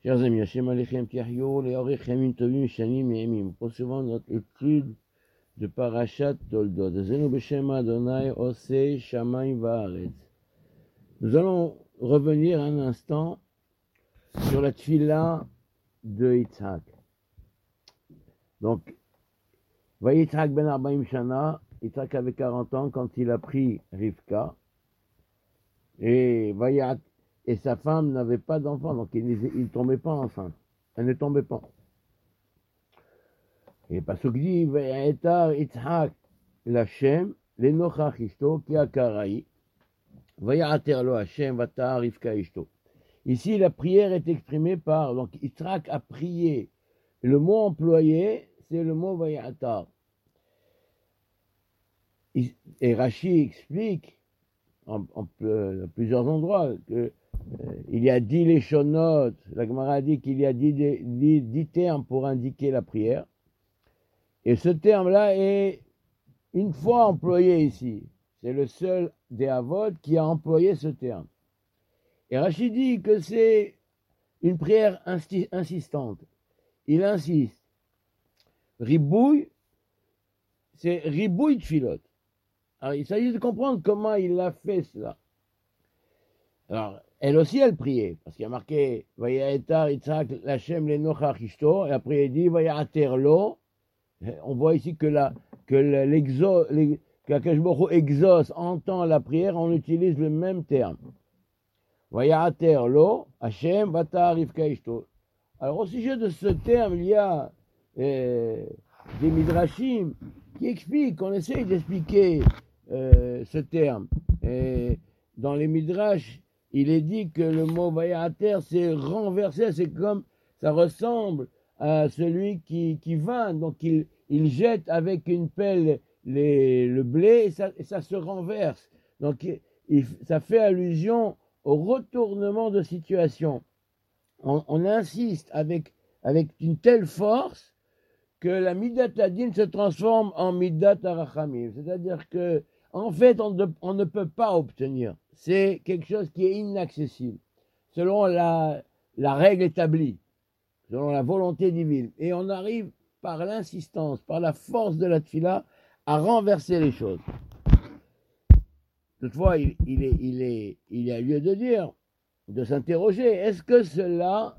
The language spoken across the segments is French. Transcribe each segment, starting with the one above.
Chers amis, Hashem Alechem Tiahyou, Leorech Yamin Tovim Shanim Yemim. Poursuivons notre étude de Parashat Toldot. Zenu Beshem Adonai Osei Shamayim Va'aretz. Nous allons revenir un instant sur la tfila de Yitzhak. Donc, Yitzhak ben Arbaim Shana, Yitzhak avait 40 ans quand il a pris Rivka, et sa femme n'avait pas d'enfant, donc il ne tombait pas enceinte. Elle ne tombait pas. Et Pasuk dit, Vayetar Yitzhak l'Hashem, l'Enochach Ishto, ki akarai, Vayater lo Hashem, Vatar Rivka Ishto. Ici, la prière est exprimée par, donc Yitzhak a prié. Le mot employé, c'est le mot Vayatar. Et Rashi explique, en plusieurs endroits, que il y a 10 leshonotes, la Gemara dit qu'il y a 10 termes pour indiquer la prière, et ce terme-là est une fois employé ici. C'est le seul des Avot qui a employé ce terme. Et Rashi dit que c'est une prière insistante. Il insiste. Ribouille, c'est ribouille de filote. Alors il s'agit de comprendre comment il a fait cela. Alors, elle aussi, elle priait, parce qu'il y a marqué « Vayaetar Yitzhak l'Hashem l'Enochach Ishto » et après il dit « Vayater lo ». On voit ici que Akadosh Baruch Hu exauce, entend la prière, on utilise le même terme. « Vayater lo, Hashem vatar Rivka Ishto ». Alors, au sujet de ce terme, il y a des midrashim qui expliquent, on essaye d'expliquer ce terme. Et dans les midrash, il est dit que le mot vayater, c'est renversé, c'est comme, ça ressemble à celui qui vinde, donc il jette avec une pelle le blé et ça se renverse. Donc ça fait allusion au retournement de situation. On insiste avec une telle force que la midat hadin se transforme en midat harachamim. C'est-à-dire que, en fait, on ne peut pas obtenir. C'est quelque chose qui est inaccessible, selon la règle établie, selon la volonté divine. Et on arrive par l'insistance, par la force de la tfila, à renverser les choses. Toutefois, il y a lieu de dire, de s'interroger, est-ce que cela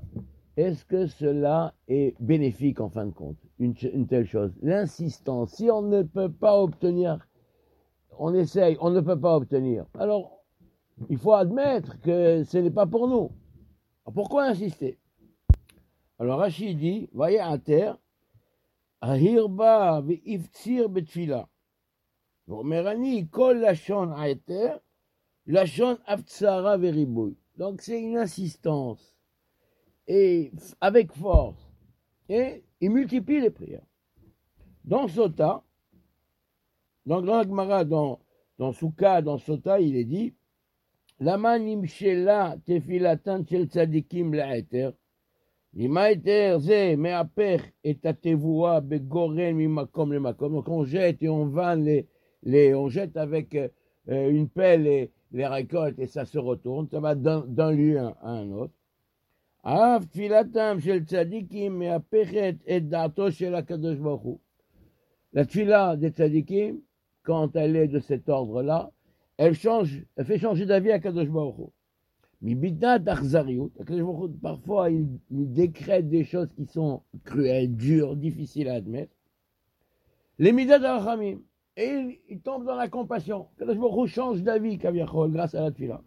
est bénéfique en fin de compte, une telle chose? L'insistance, si on ne peut pas obtenir, on essaye, on ne peut pas obtenir. Alors, il faut admettre que ce n'est pas pour nous. Alors, pourquoi insister? Alors Rashi dit, Vayater, Ahirba ve'iftsir betfila. Vomerani, kol lachon aeter, lachon aftsara veribouy. Donc c'est une insistance, et avec force. Et il multiplie les prières. Dans Sota, dans la Gemara, dans Souka, dans Sota, il est dit, Lama nimshela tefilatan shel tzadikim la'eter, Imaeter ze me'aper et atevua begoren mimakom le makom. Donc on jette et on vanne on jette avec une pelle les récoltes et ça se retourne, ça va d'un lieu à un autre. Av tfilatam shel tzadikim me'apechet et da'ato shel HaKadosh Baruch Hu. La tfila des tzadikim, quand elle est de cet ordre-là, elle fait changer d'avis à Kadosh Baruch Hu. Mibidat achzariut, Kadosh Baruch Hu, parfois il décrète des choses qui sont cruelles, dures, difficiles à admettre. Les midat arachamim, et il tombe dans la compassion. Kadosh Baruch Hu change d'avis, kaviachol, grâce à la tfila.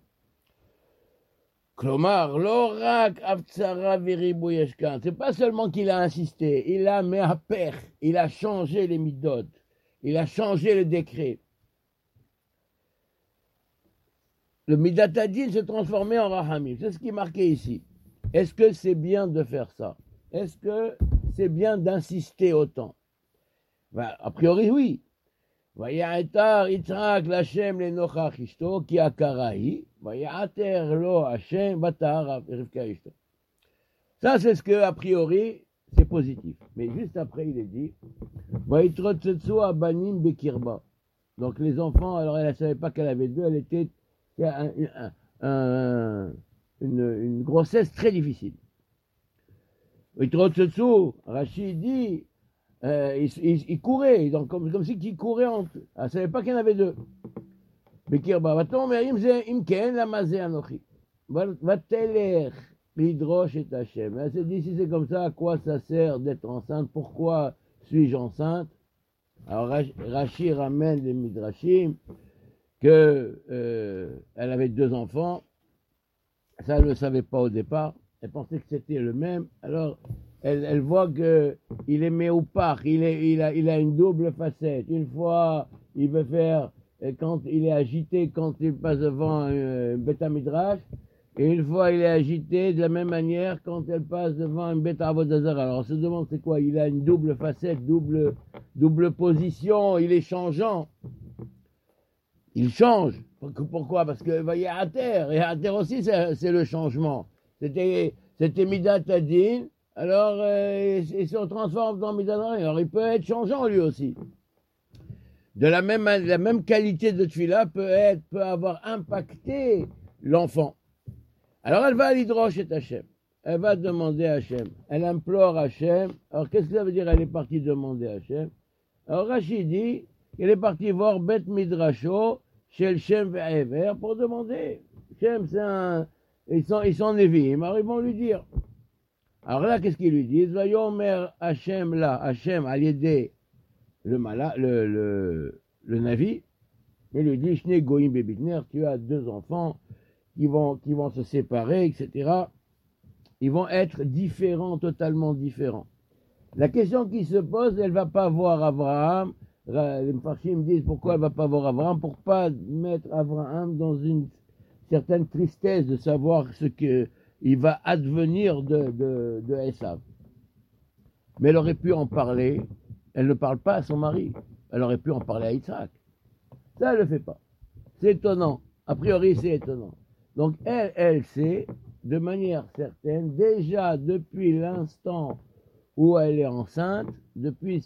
Klomar, l'orak avtsara veribou yeshkan. C'est pas seulement qu'il a insisté, il a mis à père, il a changé les midot, il a changé le décret. Le midat hadin se transformait en rahamim. C'est ce qui est marqué ici. Est-ce que c'est bien de faire ça? Est-ce que c'est bien d'insister autant? A priori, oui. Vayaetar Yitzhak l'Hashem l'Enochach Ishto ki akarahi, Vayater lo Hashem vatar Rivka Ishto. Ça, c'est ce que, a priori, c'est positif. Mais juste après, il est dit, Vayitrotzetsu abanim bekirba. Donc les enfants, alors elle ne savait pas qu'elle avait deux, elle était une grossesse très difficile. Vitrotsotsu, Rachid dit, il courait, donc comme si il courait entre eux. Elle ne savait pas qu'il y en avait deux. בקרבה, ותאמר אם כן, למה זה אנוכי? ותלך לדרוש את השם. Elle s'est dit, si c'est comme ça, à quoi ça sert d'être enceinte? Pourquoi suis-je enceinte? Alors Rachi ramène des midrashim que elle avait deux enfants. Ça, elle ne le savait pas au départ. Elle pensait que c'était le même. Alors, elle voit qu'il est méoupar, il a une double facette. Une fois, il veut faire... Et quand il est agité, quand il passe devant un Beth Midrash, et une fois il est agité de la même manière quand elle passe devant un Beth Avodah Zarah. Alors on se demande c'est quoi? Il a une double facette, double position, il est changeant. Il change. Pourquoi? Parce que il y a à terre, et à terre aussi c'est le changement. C'était Midat Adin, alors il se transforme dans Midat Adin, alors il peut être changeant lui aussi. De la même qualité de tefila peut avoir impacté l'enfant. Alors elle va à l'Hidrosh et Hachem. Elle va demander à Hachem. Elle implore Hachem. Alors qu'est-ce que ça veut dire elle est partie demander à Hachem? Alors Rachid dit qu'elle est partie voir Bet Midrasho chez le Shem Ve'ever pour demander. Shem, ils sont Nevi'im, alors ils vont lui dire. Alors là, qu'est-ce qu'ils lui disent? Vayomer Hachem là, Hachem à l'aider. Le Navi, il lui dit, Shne Goïm Bebitner, tu as deux enfants qui vont se séparer, etc. Ils vont être différents, totalement différents. La question qui se pose, elle ne va pas voir Abraham. Les Mfarshim disent pourquoi elle ne va pas voir Abraham, pour ne pas mettre Abraham dans une certaine tristesse de savoir ce qu'il va advenir de Esav. Mais elle aurait pu en parler. Elle ne parle pas à son mari. Elle aurait pu en parler à Yitzhak. Ça, elle ne le fait pas. C'est étonnant. A priori, c'est étonnant. Donc, elle sait, de manière certaine, déjà depuis l'instant où elle est enceinte, depuis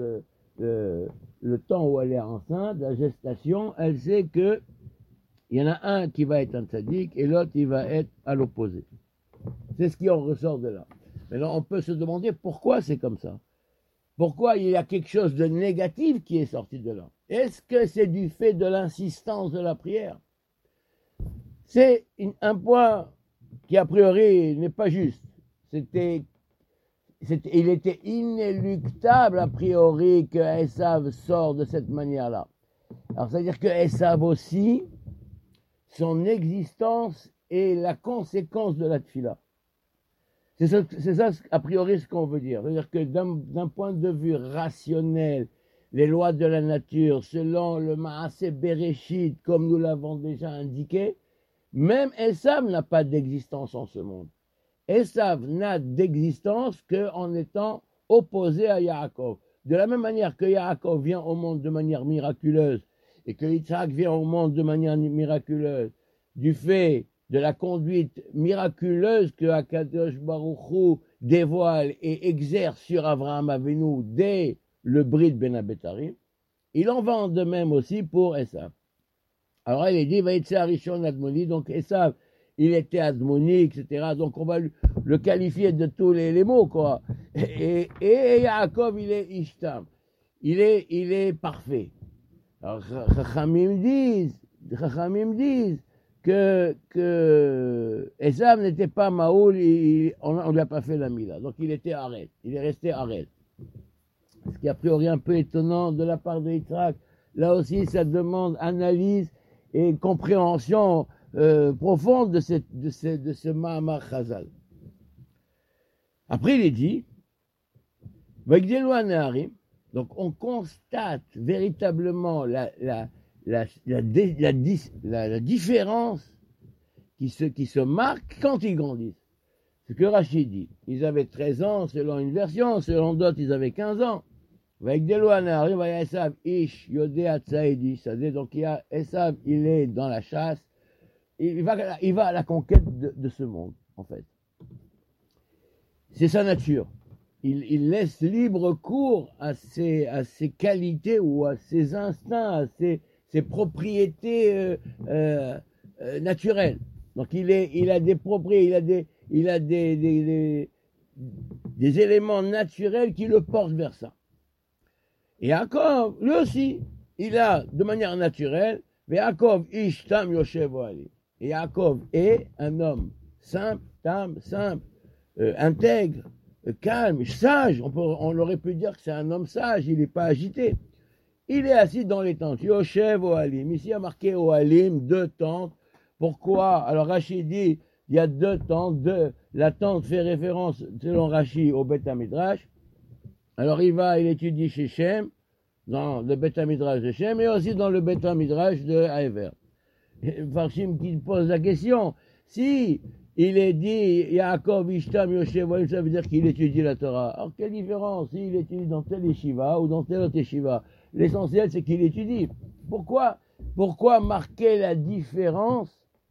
le temps où elle est enceinte, la gestation, elle sait que il y en a un qui va être un tzaddik et l'autre, il va être à l'opposé. C'est ce qui en ressort de là. Maintenant, on peut se demander pourquoi c'est comme ça. Pourquoi il y a quelque chose de négatif qui est sorti de là? Est-ce que c'est du fait de l'insistance de la prière? C'est un point qui, a priori, n'est pas juste. Il était inéluctable, a priori, que Esav sort de cette manière-là. Alors, c'est-à-dire que Esav aussi, son existence est la conséquence de la tefila. C'est ça, a priori, ce qu'on veut dire. C'est-à-dire que d'un point de vue rationnel, les lois de la nature, selon le Maaseh Bereshit, comme nous l'avons déjà indiqué, même Esav n'a pas d'existence en ce monde. Esav n'a d'existence qu'en étant opposé à Yaakov. De la même manière que Yaakov vient au monde de manière miraculeuse et que Yitzhak vient au monde de manière miraculeuse, du fait de la conduite miraculeuse que Akadosh Baruch Hu dévoile et exerce sur Avraham Avinu dès le Brit Ben Abetarim, il en va de même aussi pour Esav. Alors il est dit, Vaïtse Arishon Admoni, donc Esav, il était Admoni, etc. Donc on va le qualifier de tous les mots, quoi. Et Yaakov, il est Ishtam. Il est parfait. Alors Chachamim disent que Esav n'était pas Maoul, on ne lui a pas fait la mila. Donc il était arrêt. Il est resté arrêt. Ce qui est a priori un peu étonnant de la part de Yitzhak. Là aussi, ça demande analyse et compréhension profonde de ce Mahamar Chazal. Après, il est dit, donc on constate véritablement la différence qui se marque quand ils grandissent. Ce que Rachid dit, ils avaient 13 ans selon une version, selon d'autres ils avaient 15 ans. Donc il y a Esav, il est dans la chasse, il va à la conquête de ce monde, en fait. C'est sa nature. Il laisse libre cours à ses qualités ou à ses instincts, à ses propriétés naturelles. Donc il a des propriétés, il a des éléments naturels qui le portent vers ça. Et Yaakov, lui aussi, il a de manière naturelle, Yaakov ish tam yoshev ali. Et Yaakov est un homme simple, intègre, calme, sage. On aurait pu dire que c'est un homme sage, il n'est pas agité. Il est assis dans les tentes. Yoshev Ohalim. Ici, il y a marqué Ohalim, 2 tentes. Pourquoi? Alors, Rachid dit, il y a 2 tentes. La tente fait référence, selon Rachid, au Beth Midrash. Alors, il étudie chez Shem, dans le Beth Midrash de Shem, et aussi dans le Beth Midrash de Haever. Farshim qui pose la question, si il est dit Yaakov Ishtam Yoshev, ça veut dire qu'il étudie la Torah. Alors, quelle différence s'il étudie dans tel yeshiva ou dans tel autre yeshiva? L'essentiel, c'est qu'il étudie. Pourquoi marquer la différence?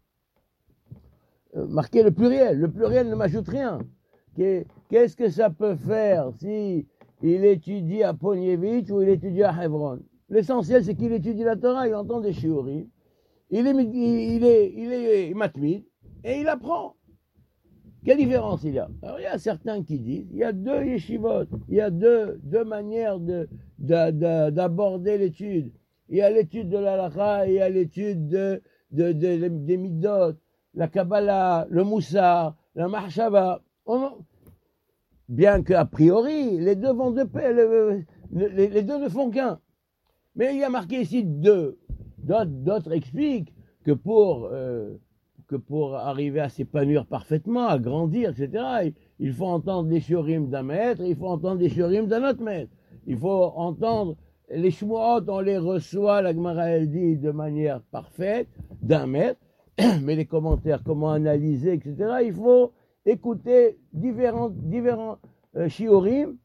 Marquer le pluriel. Le pluriel ne m'ajoute rien. Qu'est-ce que ça peut faire si il étudie à Ponievitch ou il étudie à Hebron? L'essentiel, c'est qu'il étudie la Torah, il entend des shiurim, il est matmid, et il apprend. Quelle différence il y a? Alors, il y a certains qui disent, il y a 2 yeshivot, il y a deux manières d'aborder l'étude. Il y a l'étude de l'halakha et il y a l'étude des midot, la Kabbalah, le Moussar, la Mahshava. Bien qu'a priori, les deux vont de pair, les deux ne font qu'un. Mais il y a marqué ici 2. D'autres expliquent que pour arriver à s'épanouir parfaitement, à grandir, etc., il faut entendre les shiurim d'un maître, il faut entendre les shiurim d'un autre maître. Il faut entendre les shmuot, on les reçoit, la Gemara elle dit, de manière parfaite, d'un maître, mais les commentaires, comment analyser, etc., il faut écouter différents shiurim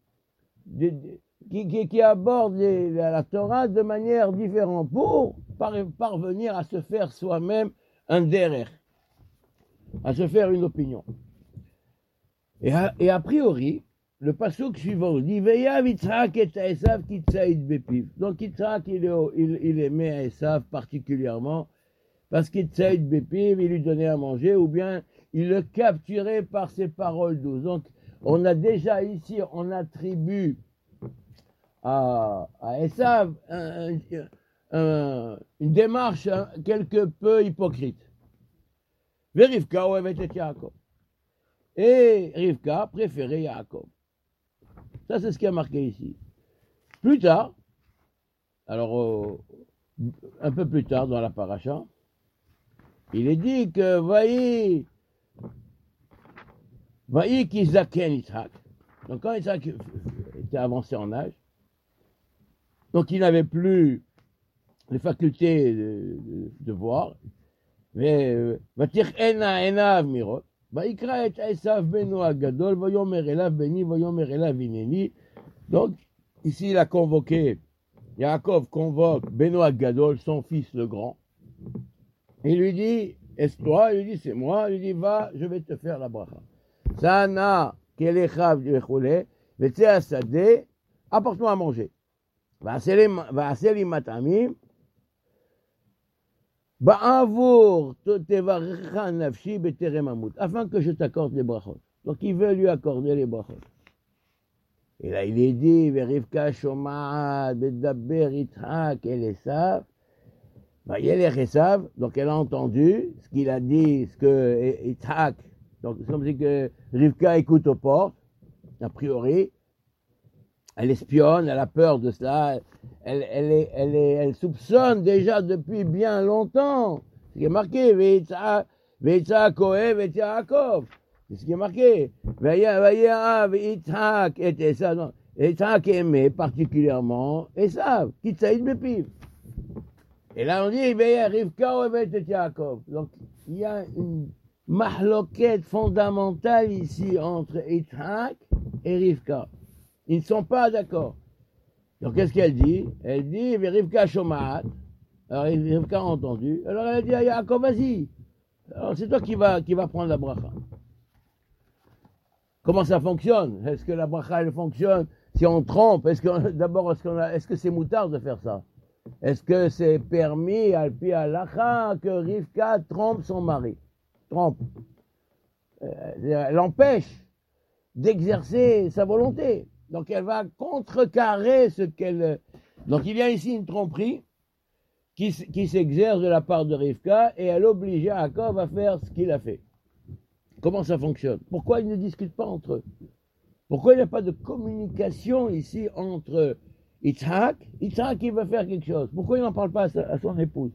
qui abordent la Torah de manière différente pour parvenir à se faire soi-même un derer, à se faire une opinion. Et a priori, le pasuk suivant dit Veyav Yitzhak et Esav kitzaïd bepiv. Donc Yitzhak, il aimait Esav particulièrement parce qu'Kitzaïd bepiv, il lui donnait à manger, ou bien il le capturait par ses paroles douces. Donc on a déjà ici, on attribue à Esav une démarche quelque peu hypocrite. Rivka ohevet et Yaakov. Et Rivka préférait Yaakov. Ça, c'est ce qui a marqué ici. Plus tard, alors un peu plus tard dans la paracha, il est dit que Vaï ki zaken Yitzhak. Donc quand Yitzhak était avancé en âge, donc il n'avait plus les facultés de voir, mais Vatir ena enav mirot. Donc, ici, il a convoqué, Yaakov convoque Beno Gadol, son fils le grand. Il lui dit, est-ce toi? Il lui dit, c'est moi. Il lui dit, va, je vais te faire la bracha. Sana, kelechav, vetse asade, apporte-moi à manger. Va aseli matamim, afin que je t'accorde les brachot. Donc il veut lui accorder les brachot. Et là il est dit, Rivka shoma'at bedaber Yitzhak el Esav. Vayelech Esav, donc elle a entendu ce qu'il a dit, ce que Yitzhak, donc c'est comme si que Rivka écoute aux portes, a priori. Elle espionne, elle a peur de cela, elle soupçonne déjà depuis bien longtemps. Ce qui est marqué, Veitza Kohev et Yaakov. C'est ce qui est marqué. Vayav Yitzhak et Esav. Non, Yitzhak aimait particulièrement Esav, Kitzaïd Bepiv. Et là on dit, Rivka Ohevet et Yaakov. Donc il y a une mahloket fondamentale ici entre Yitzhak et Rivka. Ils ne sont pas d'accord. Donc, qu'est-ce qu'elle dit? Elle dit, Rivka Shomat. Alors, Rivka a entendu. Alors, elle a dit à Yaakov, vas-y. Alors, c'est toi qui va prendre la bracha. Comment ça fonctionne? Est-ce que la bracha, elle fonctionne si on trompe? Est-ce que c'est moutard de faire ça? Est-ce que c'est permis, alpi halacha, que Rivka trompe son mari? Trompe. Elle empêche d'exercer sa volonté. Donc elle va contrecarrer ce qu'elle... Donc il y a ici une tromperie qui s'exerce de la part de Rivka et elle oblige Yaakov à faire ce qu'il a fait. Comment ça fonctionne? Pourquoi ils ne discutent pas entre eux? Pourquoi il n'y a pas de communication ici entre Yitzhak? Yitzhak, il veut faire quelque chose. Pourquoi il n'en parle pas à son épouse?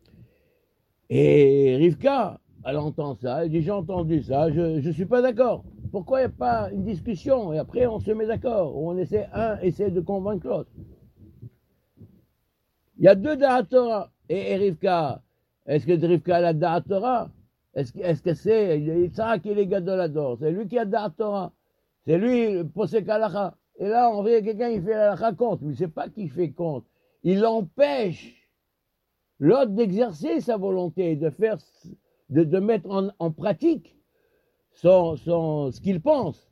Et Rivka, elle entend ça, elle dit j'ai entendu ça, je ne suis pas d'accord. Pourquoi il n'y a pas une discussion et après on se met d'accord, un essaie de convaincre l'autre. Il y a deux Da'at Torah et Rivka. Est-ce que Rivka a la Da'at Torah? Est-ce que c'est Yitzhak qui est Gadol Hador? C'est lui qui a Da'at Torah. C'est lui le posek halacha. Et là, on voit quelqu'un qui fait halacha contre. Mais c'est pas qu'il fait contre. Il empêche l'autre d'exercer sa volonté, de mettre en pratique ce qu'il pense.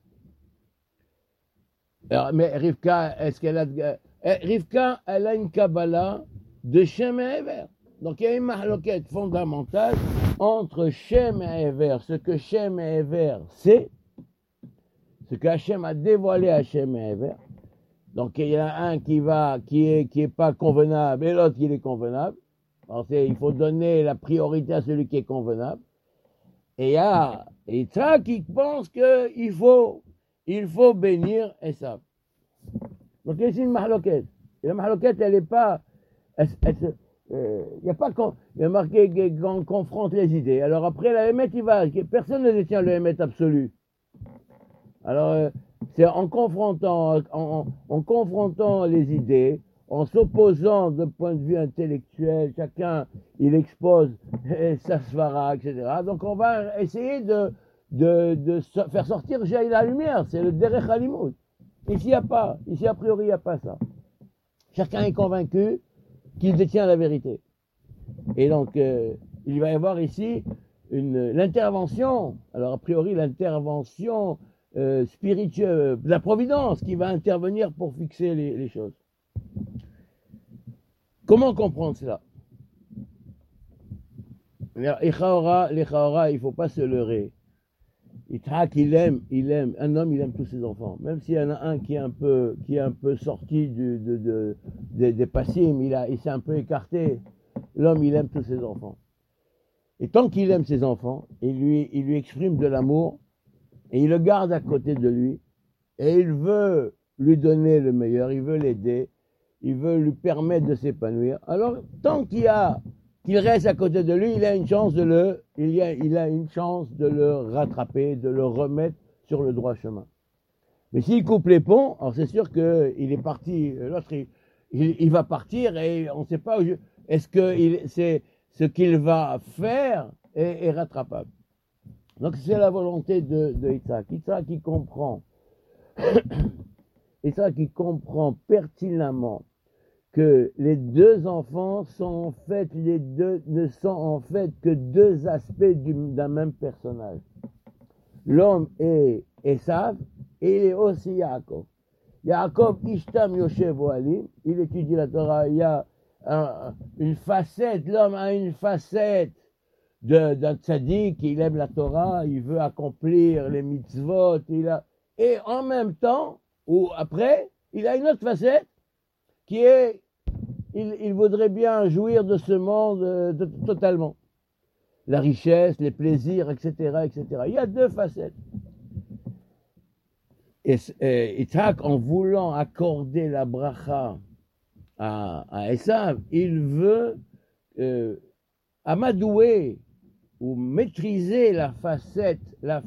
Alors, mais Rivka, Rivka, elle a une Kabbalah de Shem et Ever. Donc il y a une mahloket fondamentale entre Shem et Ever, ce que Shem et Ever c'est, ce que Hachem a dévoilé à Shem et Ever. Donc il y en a un qui est pas convenable et l'autre qui est convenable. Alors il faut donner la priorité à celui qui est convenable. Et il y a ça qui pense qu'il faut bénir Esav. Donc il y a ici une mahloket. Et la mahloket, elle n'est pas... Il y a marqué qu'on confronte les idées. Alors après, la Hémet, personne ne détient le Hémet absolu. Alors, c'est en confrontant les idées, en s'opposant d'un point de vue intellectuel, chacun, il expose sa svara, etc. Donc on va essayer de faire sortir la lumière, c'est le derech halimut. Ici, a priori, il n'y a pas ça. Chacun est convaincu qu'il détient la vérité. Et donc, il va y avoir ici l'intervention, alors a priori l'intervention spirituelle, de la providence qui va intervenir pour fixer les choses. Comment comprendre cela? L'Echaora, il ne faut pas se leurrer. Yitzhak, il aime, un homme, il aime tous ses enfants. Même s'il y en a un qui est un peu sorti des passim, il s'est un peu écarté. L'homme, il aime tous ses enfants. Et tant qu'il aime ses enfants, il lui exprime de l'amour, et il le garde à côté de lui, et il veut lui donner le meilleur, il veut l'aider, il veut lui permettre de s'épanouir. Alors, tant qu'il reste à côté de lui, il a une chance de le rattraper, de le remettre sur le droit chemin. Mais s'il coupe les ponts, alors c'est sûr qu'il est parti, l'autre il va partir et on ne sait pas est-ce que c'est ce qu'il va faire est rattrapable. Donc c'est la volonté de Yitzhak. Yitzhak qui comprend pertinemment que les deux enfants ne sont en fait que deux aspects d'un même personnage. L'homme est Esav et il est aussi Yaakov. Yaakov Ishtam Yoshev Oalim, il étudie la Torah, il y a une facette, l'homme a une facette d'un tzaddik, il aime la Torah, il veut accomplir les mitzvot, et en même temps, ou après, il a une autre facette qui est, il voudrait bien jouir de ce monde totalement. La richesse, les plaisirs, etc., etc. Il y a deux facettes. Et Yitzhak, en voulant accorder la bracha à Esav, il veut amadouer ou maîtriser la facette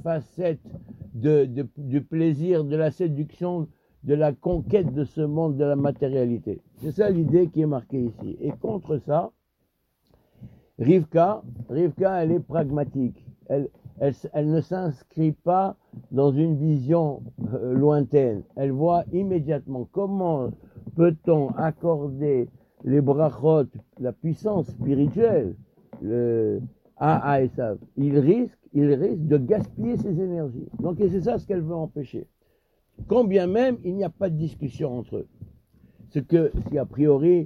du plaisir, de la séduction, de la conquête de ce monde de la matérialité. C'est ça l'idée qui est marquée ici. Et contre ça, Rivka, elle est pragmatique. Elle ne s'inscrit pas dans une vision lointaine. Elle voit immédiatement comment peut-on accorder les brachot, la puissance spirituelle, à Esav. Il risque de gaspiller ses énergies. Donc c'est ça ce qu'elle veut empêcher. Quand bien même il n'y a pas de discussion entre eux. Ce qui a priori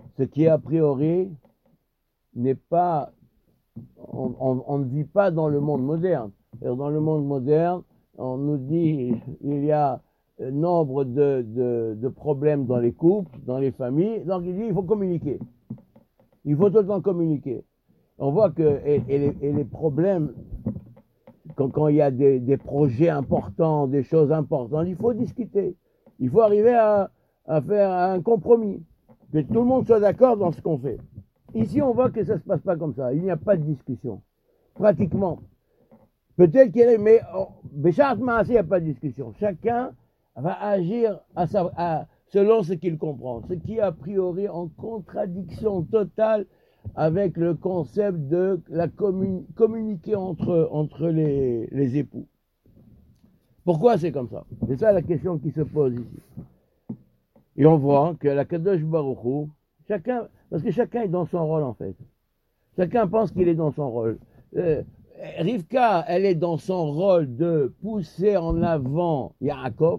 n'est pas, on ne vit pas dans le monde moderne. Alors, dans le monde moderne, on nous dit il y a nombre de problèmes dans les couples, dans les familles, donc il dit il faut communiquer. Il faut tout le temps communiquer. On voit que les problèmes, quand il y a des projets importants, des choses importantes, il faut discuter. Il faut arriver à faire un compromis. Que tout le monde soit d'accord dans ce qu'on fait. Ici, on voit que ça ne se passe pas comme ça. Il n'y a pas de discussion. Pratiquement. Peut-être qu'il y a, mais Béchart Maasé, il n'y a pas de discussion. Chacun va agir selon ce qu'il comprend. Ce qui est a priori en contradiction totale avec le concept de la communiquer entre les époux. Pourquoi c'est comme ça? C'est ça la question qui se pose ici. Et on voit que la Kadosh Baruch Hu, parce que chacun est dans son rôle en fait. Chacun pense qu'il est dans son rôle. Rivka, elle est dans son rôle de pousser en avant Yaakov.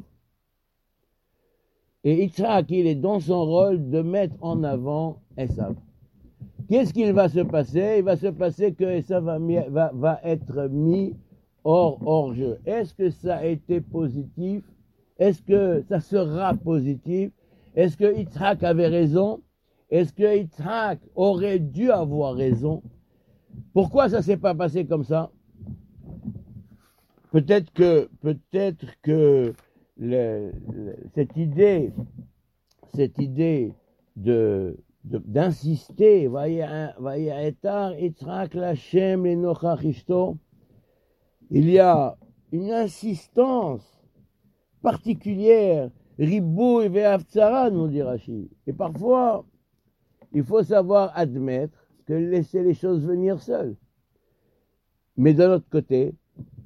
Et Yitzhak, il est dans son rôle de mettre en avant Esav. Qu'est-ce qu'il va se passer? Il va se passer que Esav va être mis hors jeu. Est-ce que ça a été positif? Est-ce que ça sera positif? Est-ce que Yitzhak avait raison? Est-ce que Yitzhak aurait dû avoir raison? Pourquoi ça s'est pas passé comme ça? Peut-être que cette idée d'insister, il y a une insistance particulière, Ribouy ve'avtsara, nous dit Rashi. Et parfois, il faut savoir admettre que laisser les choses venir seules. Mais d'un autre côté,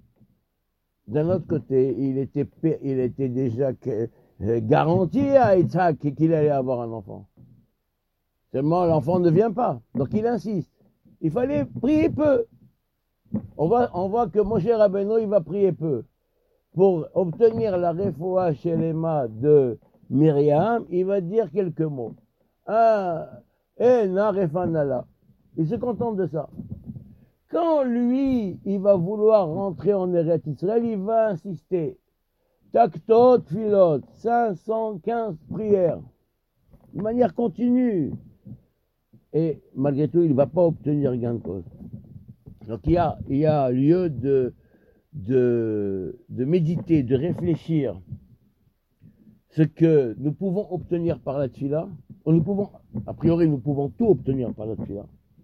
il était déjà garanti à Yitzhak qu'il allait avoir un enfant. Seulement, l'enfant ne vient pas. Donc, il insiste. Il fallait prier peu. On voit que Moshe Rabbeinu, il va prier peu. Pour obtenir la refoua shelema de Myriam, il va dire quelques mots. Il se contente de ça. Quand lui, il va vouloir rentrer en Eretz Israël, il va insister. Taktot filot, 515 prières, de manière continue. Et malgré tout, il ne va pas obtenir gain de cause. Donc il y a lieu de méditer, de réfléchir ce que nous pouvons obtenir par la tfila. A priori, nous pouvons tout obtenir par la tfila.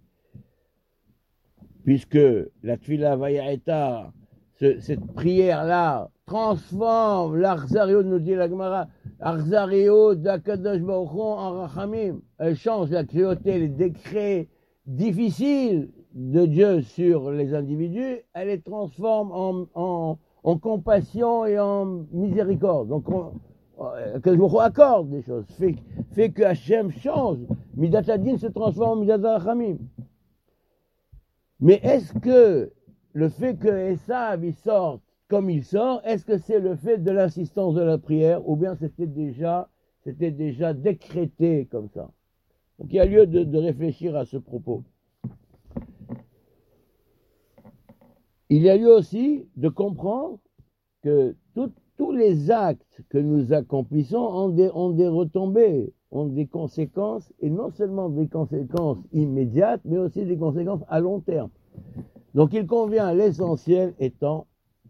Puisque la tfila vayaeta, cette prière-là, transforme l'Achazario, nous dit la Gemara, Achazario d'Akadosh Baruch Hu en Rachamim. Elle change la cruauté, les décrets difficiles de Dieu sur les individus, elle les transforme en compassion et en miséricorde. Donc, Akadosh Baruch Hu accorde des choses, fait que Hachem change. Midat Hadin se transforme en Midat Rachamim. Mais est-ce que le fait que Esav il sorte comme il sort, est-ce que c'est le fait de l'insistance de la prière ou bien c'était déjà décrété comme ça? Donc il y a lieu de réfléchir à ce propos. Il y a lieu aussi de comprendre que tous les actes que nous accomplissons ont des retombées, ont des conséquences, et non seulement des conséquences immédiates, mais aussi des conséquences à long terme. Donc il convient, l'essentiel étant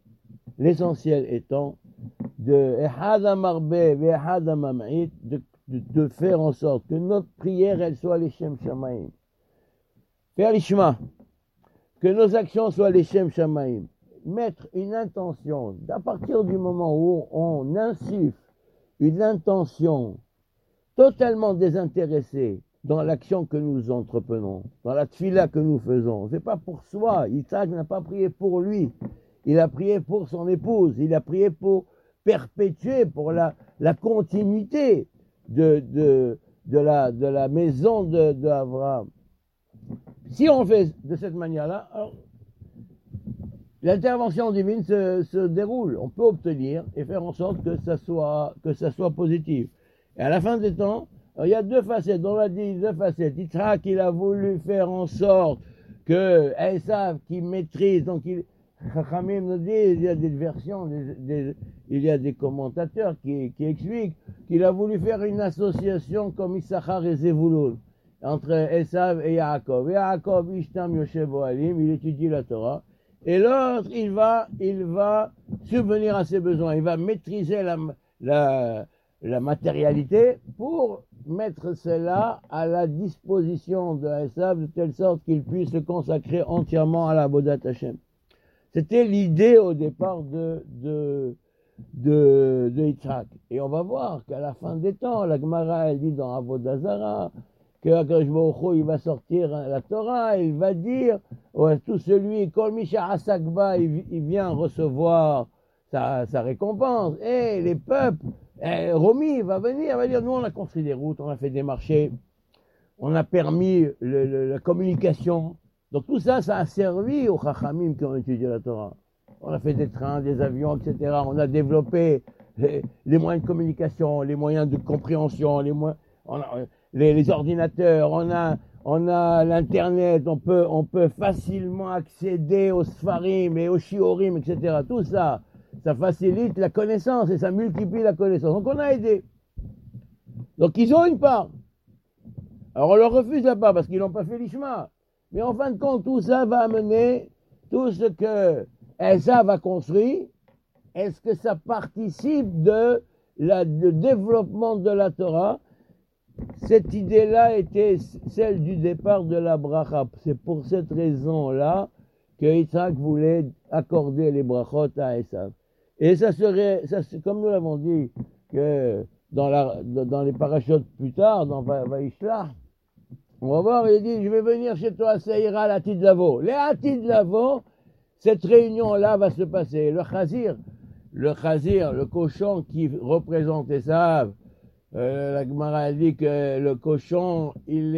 de faire en sorte que notre prière, elle soit les Shem Shamaim. Faire l'Ishma, que nos actions soient les Shem Shamaim. Mettre une intention, à partir du moment où on insuffle une intention totalement désintéressée dans l'action que nous entreprenons, dans la tfila que nous faisons. C'est pas pour soi. Yitzhak n'a pas prié pour lui. Il a prié pour son épouse. Il a prié pour perpétuer, pour la continuité de la maison d'Abraham. Si on fait de cette manière-là, alors, l'intervention divine se déroule. On peut obtenir et faire en sorte que ça soit positif. Et à la fin des temps, il y a deux facettes. On l'a dit, deux facettes. Yitzhak, il a voulu faire en sorte que Esav qui maîtrise, donc Chachamim nous disent, il y a des versions, il y a des commentateurs qui expliquent qu'il a voulu faire une association comme Issachar et Zevulun, entre Esav et Yaakov. Yaakov, Ishtam Yoshev Ohalim, il étudie la Torah. Et l'autre, il va subvenir à ses besoins. Il va maîtriser la matérialité pour mettre cela à la disposition de Esav de telle sorte qu'il puisse se consacrer entièrement à la Avodat Hashem. C'était l'idée au départ de Yitzhak. Et on va voir qu'à la fin des temps, la Gemara, elle dit dans Avodah Zara, que Akadosh Baruch Hu, il va sortir la Torah, il va dire, ouais, tout celui, Kol Misha Asakba, il vient recevoir sa récompense. Et les peuples, Romi va venir, il va dire, nous on a construit des routes, on a fait des marchés, on a permis la communication. Donc tout ça, ça a servi aux Chachamim qui ont étudié la Torah. On a fait des trains, des avions, etc. On a développé les moyens de communication, les moyens de compréhension, les ordinateurs, on a l'internet, on peut facilement accéder aux Sfarim et aux Shiurim, etc. Tout ça, ça facilite la connaissance et ça multiplie la connaissance. Donc on a aidé. Donc ils ont une part. Alors on leur refuse la part parce qu'ils n'ont pas fait l'Ishma. Mais en fin de compte, tout ça va amener tout ce que Esav a construit. Est-ce que ça participe de développement de la Torah? Cette idée-là était celle du départ de la bracha. C'est pour cette raison-là que Yitzhak voulait accorder les brachot à Esav. Et ça serait, comme nous l'avons dit, que dans les parachutes plus tard, dans Vaishlach, on va voir, il dit, je vais venir chez toi, ça ira à l'Atid Lavo. Les Atid Lavo, cette réunion-là va se passer. Le chazir, le cochon qui représente Esav, la Gemara dit que le cochon, il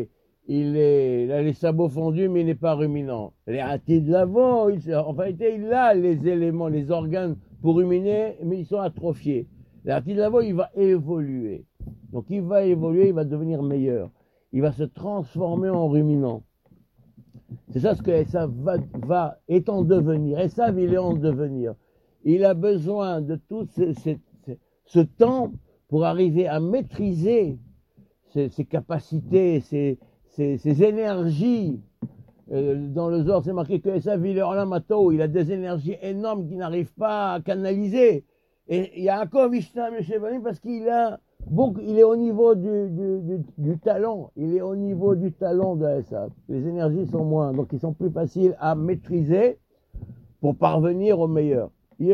a les sabots fondus, mais il n'est pas ruminant. Les Atid Lavo, en fait, il a les éléments, les organes pour ruminer, mais ils sont atrophiés. Les Atid Lavo, il va évoluer. Donc il va évoluer, il va devenir meilleur. Il va se transformer en ruminant. C'est ça ce que Esav est en devenir. Esav, il est en devenir. Il a besoin de tout ce temps pour arriver à maîtriser ses capacités, ses énergies. Dans le Zohar, c'est marqué que Esav, il est en lamato, il a des énergies énormes qu'il n'arrive pas à canaliser. Et Yaakov, Ishtam, Yoshevalim, parce qu'il est au niveau du talent. Il est au niveau du talent de Esav. Les énergies sont moins, donc ils sont plus faciles à maîtriser pour parvenir au meilleur.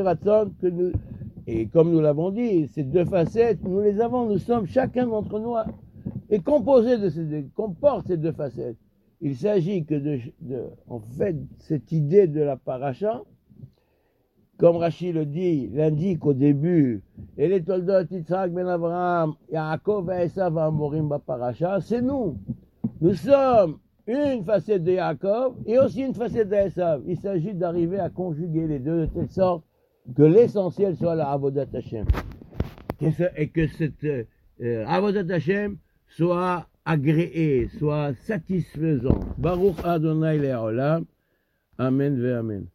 Et comme nous l'avons dit, ces deux facettes, nous les avons, chacun d'entre nous est composé comporte ces deux facettes. Il s'agit que en fait, cette idée de la paracha, comme Rashi le dit, l'indique au début, et les Toldot, Yitzhak ben Abraham, Yaakov et Esav Amorim Baparacha, c'est nous. Nous sommes une facette de Yaakov et aussi une facette d'Esav. Il s'agit d'arriver à conjuguer les deux de telle sorte que l'essentiel soit la Avodat Hashem. Et que cette Avodat Hashem soit agréée, soit satisfaisante. Baruch Adonai Le'olam. Amen ve Amen.